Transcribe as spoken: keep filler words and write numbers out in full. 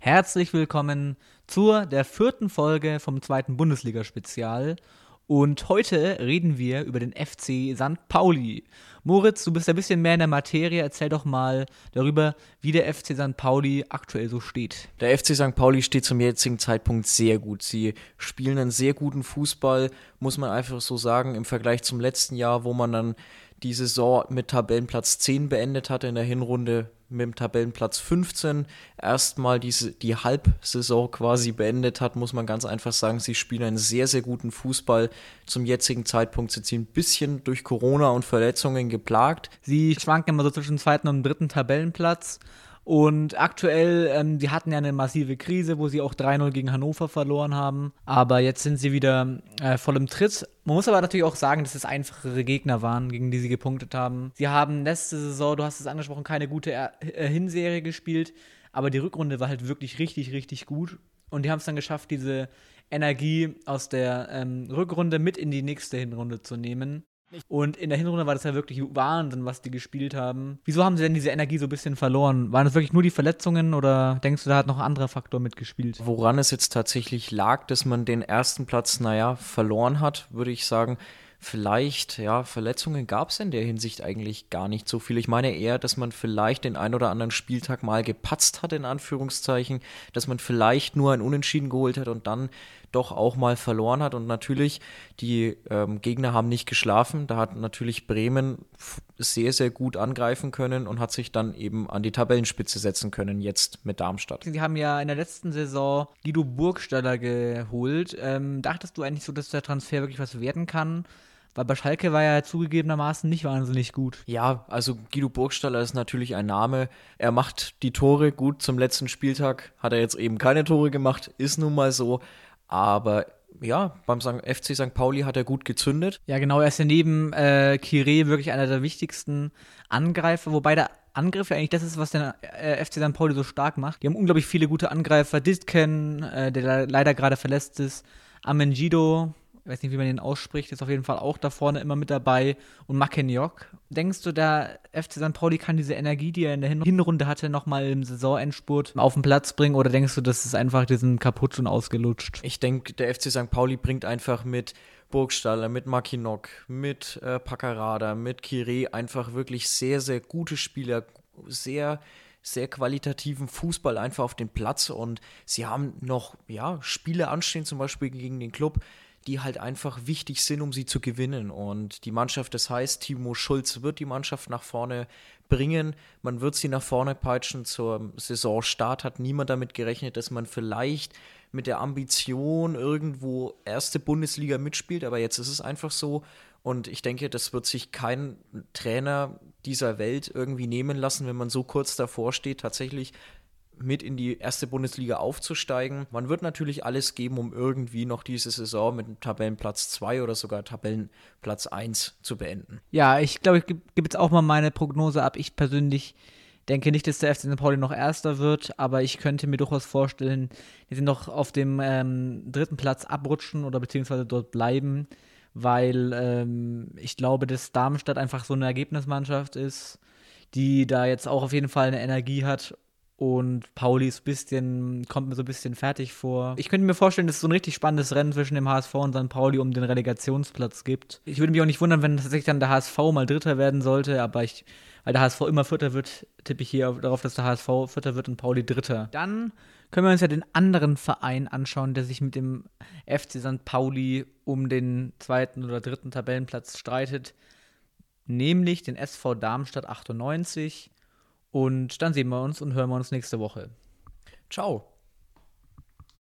Herzlich willkommen zur der vierten Folge vom zweiten Bundesliga-Spezial. Und heute reden wir über den F C Sankt Pauli. Moritz, du bist ein bisschen mehr in der Materie. Erzähl doch mal darüber, wie der F C Sankt Pauli aktuell so steht. Der F C Sankt Pauli steht zum jetzigen Zeitpunkt sehr gut. Sie spielen einen sehr guten Fußball, muss man einfach so sagen, im Vergleich zum letzten Jahr, wo man dann die Saison mit Tabellenplatz zehn beendet hatte, in der Hinrunde mit dem Tabellenplatz fünfzehn erstmal diese, die Halbsaison quasi beendet hat, muss man ganz einfach sagen, sie spielen einen sehr, sehr guten Fußball. Zum jetzigen Zeitpunkt sind sie ein bisschen durch Corona und Verletzungen geplagt. Sie schwanken immer so zwischen zweiten und dritten Tabellenplatz. Und aktuell, ähm, die hatten ja eine massive Krise, wo sie auch drei null gegen Hannover verloren haben. Aber jetzt sind sie wieder äh, voll im Tritt. Man muss aber natürlich auch sagen, dass es einfachere Gegner waren, gegen die sie gepunktet haben. Sie haben letzte Saison, du hast es angesprochen, keine gute er- äh, Hinserie gespielt. Aber die Rückrunde war halt wirklich richtig, richtig gut. Und die haben es dann geschafft, diese Energie aus der ähm, Rückrunde mit in die nächste Hinrunde zu nehmen. Und in der Hinrunde war das ja wirklich Wahnsinn, was die gespielt haben. Wieso haben sie denn diese Energie so ein bisschen verloren? Waren das wirklich nur die Verletzungen oder denkst du, da hat noch ein anderer Faktor mitgespielt? Woran es jetzt tatsächlich lag, dass man den ersten Platz, naja, verloren hat, würde ich sagen, vielleicht, ja, Verletzungen gab es in der Hinsicht eigentlich gar nicht so viel. Ich meine eher, dass man vielleicht den ein oder anderen Spieltag mal gepatzt hat, in Anführungszeichen, dass man vielleicht nur ein Unentschieden geholt hat und dann doch auch mal verloren hat. Und natürlich, die ähm, Gegner haben nicht geschlafen. Da hat natürlich Bremen f- sehr, sehr gut angreifen können und hat sich dann eben an die Tabellenspitze setzen können, jetzt mit Darmstadt. Sie haben ja in der letzten Saison Guido Burgstaller geholt. Ähm, dachtest du eigentlich so, dass der Transfer wirklich was werden kann? Weil bei Schalke war er zugegebenermaßen nicht wahnsinnig gut. Ja, also Guido Burgstaller ist natürlich ein Name. Er macht die Tore gut. Zum letzten Spieltag hat er jetzt eben keine Tore gemacht, ist nun mal so. Aber ja, beim F C Sankt Pauli hat er gut gezündet. Ja, genau, er ist ja neben äh, Kire wirklich einer der wichtigsten Angreifer, wobei der Angriff ja eigentlich das ist, was den äh, F C Sankt Pauli so stark macht. Die haben unglaublich viele gute Angreifer. Ditken, äh, der le- leider gerade verletzt ist, Amengido, ich weiß nicht, wie man den ausspricht, ist auf jeden Fall auch da vorne immer mit dabei und Makenjok. Denkst du, der F C Sankt Pauli kann diese Energie, die er in der Hin- Hinrunde hatte, nochmal im Saisonendspurt auf den Platz bringen oder denkst du, das ist einfach diesen kaputt und ausgelutscht? Ich denke, der F C Sankt Pauli bringt einfach mit Burgstaller, mit Makinok, mit äh, Paccarada, mit Kire einfach wirklich sehr, sehr gute Spieler, sehr, sehr qualitativen Fußball einfach auf den Platz und sie haben noch, ja, Spiele anstehen, zum Beispiel gegen den Club, die halt einfach wichtig sind, um sie zu gewinnen. Und die Mannschaft, das heißt, Timo Schulz wird die Mannschaft nach vorne bringen. Man wird sie nach vorne peitschen. Zur Saisonstart hat niemand damit gerechnet, dass man vielleicht mit der Ambition irgendwo erste Bundesliga mitspielt. Aber jetzt ist es einfach so. Und ich denke, das wird sich kein Trainer dieser Welt irgendwie nehmen lassen, wenn man so kurz davor steht, tatsächlich mit in die erste Bundesliga aufzusteigen. Man wird natürlich alles geben, um irgendwie noch diese Saison mit Tabellenplatz zwei oder sogar Tabellenplatz eins zu beenden. Ja, ich glaube, ich gebe geb jetzt auch mal meine Prognose ab. Ich persönlich denke nicht, dass der F C Sankt Pauli noch Erster wird, aber ich könnte mir durchaus vorstellen, dass sie noch auf dem ähm, dritten Platz abrutschen oder beziehungsweise dort bleiben, weil ähm, ich glaube, dass Darmstadt einfach so eine Ergebnismannschaft ist, die da jetzt auch auf jeden Fall eine Energie hat. Und Pauli ist ein bisschen, kommt mir so ein bisschen fertig vor. Ich könnte mir vorstellen, dass es so ein richtig spannendes Rennen zwischen dem H S V und Sankt Pauli um den Relegationsplatz gibt. Ich würde mich auch nicht wundern, wenn tatsächlich dann der H S V mal Dritter werden sollte, aber ich, weil der H S V immer Vierter wird, tippe ich hier auf, darauf, dass der H S V Vierter wird und Pauli Dritter. Dann können wir uns ja den anderen Verein anschauen, der sich mit dem F C Sankt Pauli um den zweiten oder dritten Tabellenplatz streitet, nämlich den S V Darmstadt achtundneunzig. Und dann sehen wir uns und hören wir uns nächste Woche. Ciao.